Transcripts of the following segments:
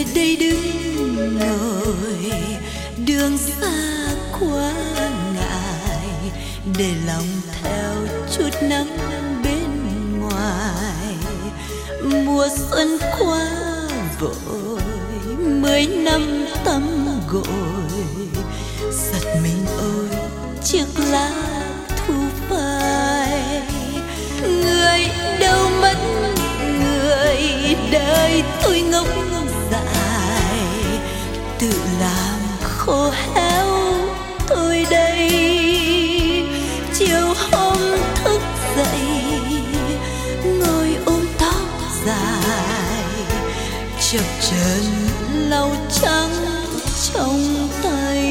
về đây đứng ngồi, đường xa quá ngại, để lòng theo chút nắng bên ngoài. Mùa xuân qua vội, 10 năm tắm gội, giật mình ôi chiếc lá thu phai. Người đâu mất, người đời tôi ngốc dại, tự làm khô héo tôi đây. Chiều hôm thức dậy, ngồi ôm tóc dài, chập chờn lau trắng trong tay.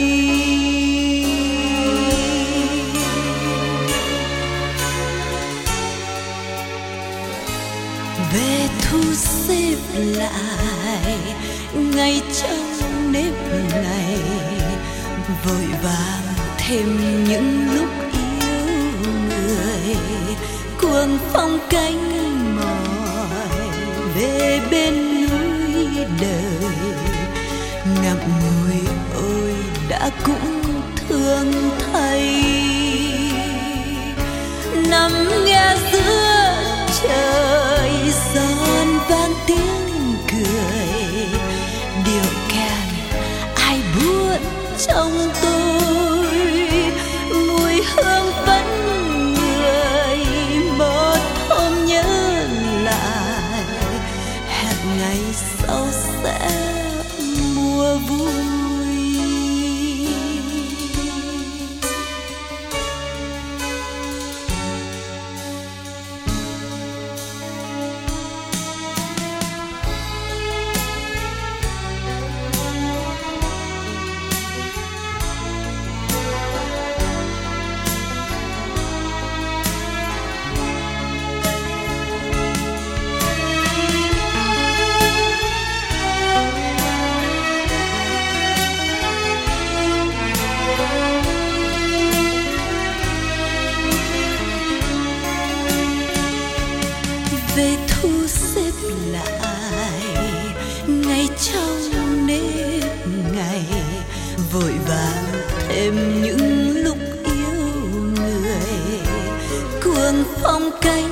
Về thu xếp lại ngày trong nếp ngày, vội vàng thêm những lúc yêu người. Cuồng phong cánh mỏi về bên núi đời, ngậm ngùi ôi đã cũng thương thay. Nằm nghe giữa trời giòn vang tiếng cười, điệu kèn ai buốt trong tôi. Mùi hương vẫn người, một hôm nhớ lại, hẹn ngày sau sẽ mùa vui. Về thu xếp lại ngày trong nếp ngày, vội vàng thêm những lúc yêu người. Cuồng phong cánh